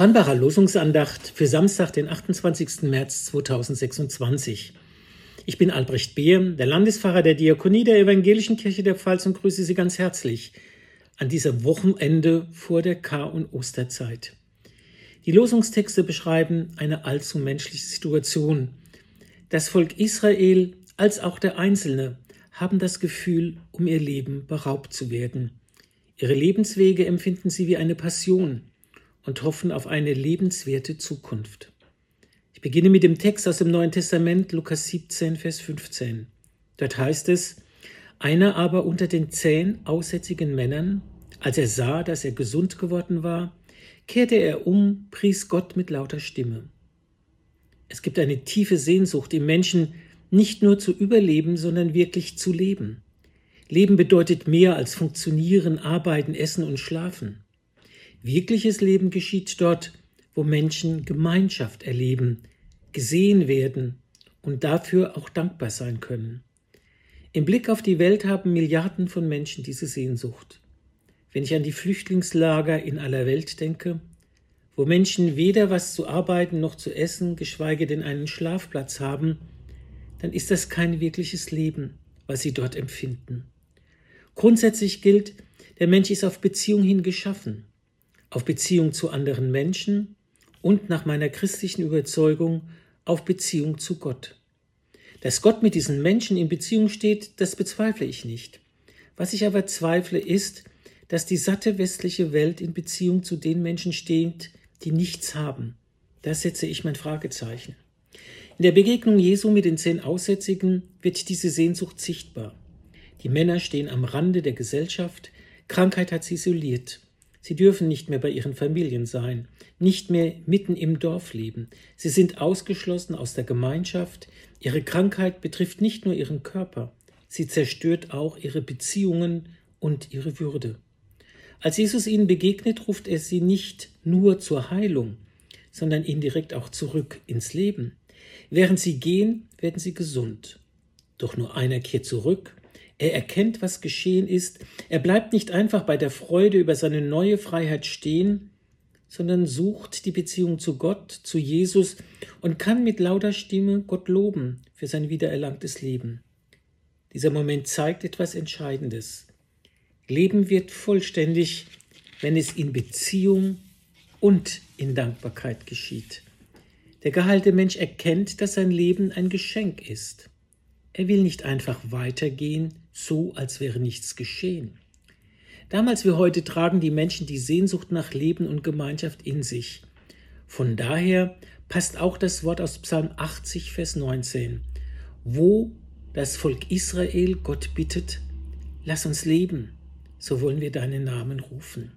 Brandbacher Losungsandacht für Samstag, den 28. März 2026. Ich bin Albrecht Beer, der Landespfarrer der Diakonie der Evangelischen Kirche der Pfalz und grüße Sie ganz herzlich an diesem Wochenende vor der Kar- und Osterzeit. Die Losungstexte beschreiben eine allzu menschliche Situation. Das Volk Israel als auch der Einzelne haben das Gefühl, um ihr Leben beraubt zu werden. Ihre Lebenswege empfinden sie wie eine Passion und hoffen auf eine lebenswerte Zukunft. Ich beginne mit dem Text aus dem Neuen Testament, Lukas 17, Vers 15. Dort heißt es: Einer aber unter den 10 aussätzigen Männern, als er sah, dass er gesund geworden war, kehrte er um, pries Gott mit lauter Stimme. Es gibt eine tiefe Sehnsucht im Menschen, nicht nur zu überleben, sondern wirklich zu leben. Leben bedeutet mehr als funktionieren, arbeiten, essen und schlafen. Wirkliches Leben geschieht dort, wo Menschen Gemeinschaft erleben, gesehen werden und dafür auch dankbar sein können. Im Blick auf die Welt haben Milliarden von Menschen diese Sehnsucht. Wenn ich an die Flüchtlingslager in aller Welt denke, wo Menschen weder was zu arbeiten noch zu essen, geschweige denn einen Schlafplatz haben, dann ist das kein wirkliches Leben, was sie dort empfinden. Grundsätzlich gilt, der Mensch ist auf Beziehung hin geschaffen, auf Beziehung zu anderen Menschen und nach meiner christlichen Überzeugung auf Beziehung zu Gott. Dass Gott mit diesen Menschen in Beziehung steht, das bezweifle ich nicht. Was ich aber zweifle, ist, dass die satte westliche Welt in Beziehung zu den Menschen steht, die nichts haben. Da setze ich mein Fragezeichen. In der Begegnung Jesu mit den 10 Aussätzigen wird diese Sehnsucht sichtbar. Die Männer stehen am Rande der Gesellschaft, Krankheit hat sie isoliert. Sie dürfen nicht mehr bei ihren Familien sein, nicht mehr mitten im Dorf leben. Sie sind ausgeschlossen aus der Gemeinschaft. Ihre Krankheit betrifft nicht nur ihren Körper, sie zerstört auch ihre Beziehungen und ihre Würde. Als Jesus ihnen begegnet, ruft er sie nicht nur zur Heilung, sondern indirekt auch zurück ins Leben. Während sie gehen, werden sie gesund. Doch nur einer kehrt zurück. Er erkennt, was geschehen ist. Er bleibt nicht einfach bei der Freude über seine neue Freiheit stehen, sondern sucht die Beziehung zu Gott, zu Jesus und kann mit lauter Stimme Gott loben für sein wiedererlangtes Leben. Dieser Moment zeigt etwas Entscheidendes. Leben wird vollständig, wenn es in Beziehung und in Dankbarkeit geschieht. Der geheilte Mensch erkennt, dass sein Leben ein Geschenk ist. Er will nicht einfach weitergehen, so als wäre nichts geschehen. Damals wie heute tragen die Menschen die Sehnsucht nach Leben und Gemeinschaft in sich. Von daher passt auch das Wort aus Psalm 80, Vers 19, wo das Volk Israel Gott bittet: Lass uns leben, so wollen wir deinen Namen rufen.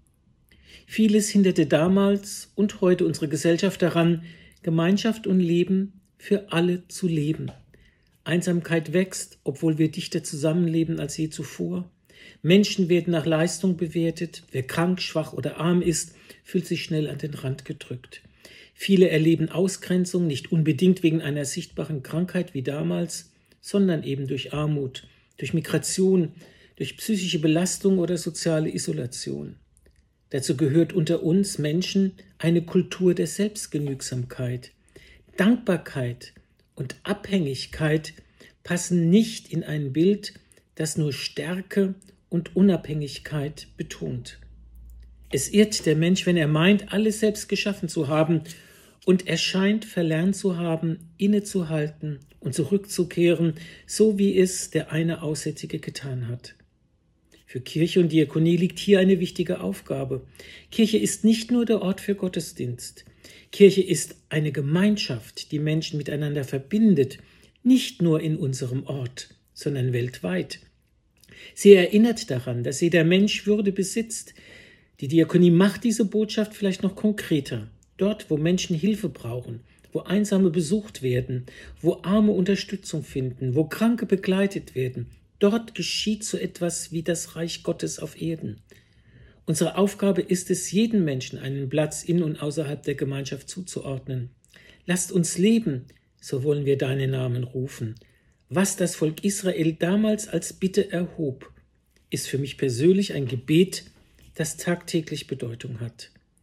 Vieles hinderte damals und heute unsere Gesellschaft daran, Gemeinschaft und Leben für alle zu leben. Einsamkeit wächst, obwohl wir dichter zusammenleben als je zuvor. Menschen werden nach Leistung bewertet. Wer krank, schwach oder arm ist, fühlt sich schnell an den Rand gedrückt. Viele erleben Ausgrenzung, nicht unbedingt wegen einer sichtbaren Krankheit wie damals, sondern eben durch Armut, durch Migration, durch psychische Belastung oder soziale Isolation. Dazu gehört unter uns Menschen eine Kultur der Selbstgenügsamkeit. Dankbarkeit und Abhängigkeit passen nicht in ein Bild, das nur Stärke und Unabhängigkeit betont. Es irrt der Mensch, wenn er meint, alles selbst geschaffen zu haben, und er scheint verlernt zu haben, innezuhalten und zurückzukehren, so wie es der eine Aussätzige getan hat. Für Kirche und Diakonie liegt hier eine wichtige Aufgabe. Kirche ist nicht nur der Ort für Gottesdienst. Kirche ist eine Gemeinschaft, die Menschen miteinander verbindet, nicht nur in unserem Ort, sondern weltweit. Sie erinnert daran, dass jeder Mensch Würde besitzt. Die Diakonie macht diese Botschaft vielleicht noch konkreter. Dort, wo Menschen Hilfe brauchen, wo Einsame besucht werden, wo Arme Unterstützung finden, wo Kranke begleitet werden, dort geschieht so etwas wie das Reich Gottes auf Erden. Unsere Aufgabe ist es, jedem Menschen einen Platz in und außerhalb der Gemeinschaft zuzuordnen. Lasst uns leben, so wollen wir deinen Namen rufen. Was das Volk Israel damals als Bitte erhob, ist für mich persönlich ein Gebet, das tagtäglich Bedeutung hat.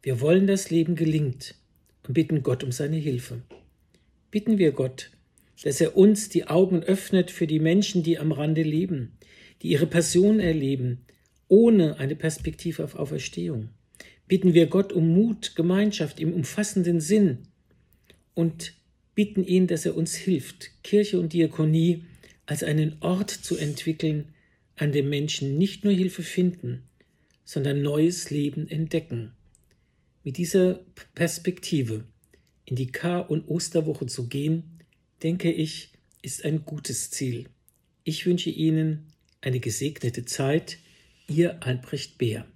Wir wollen, dass Leben gelingt und bitten Gott um seine Hilfe. Bitten wir Gott, dass er uns die Augen öffnet für die Menschen, die am Rande leben, die ihre Passion erleben, ohne eine Perspektive auf Auferstehung. Bitten wir Gott um Mut, Gemeinschaft im umfassenden Sinn und bitten ihn, dass er uns hilft, Kirche und Diakonie als einen Ort zu entwickeln, an dem Menschen nicht nur Hilfe finden, sondern neues Leben entdecken. Mit dieser Perspektive in die Kar- und Osterwoche zu gehen, denke ich, ist ein gutes Ziel. Ich wünsche Ihnen eine gesegnete Zeit, Ihr Albrecht Beer.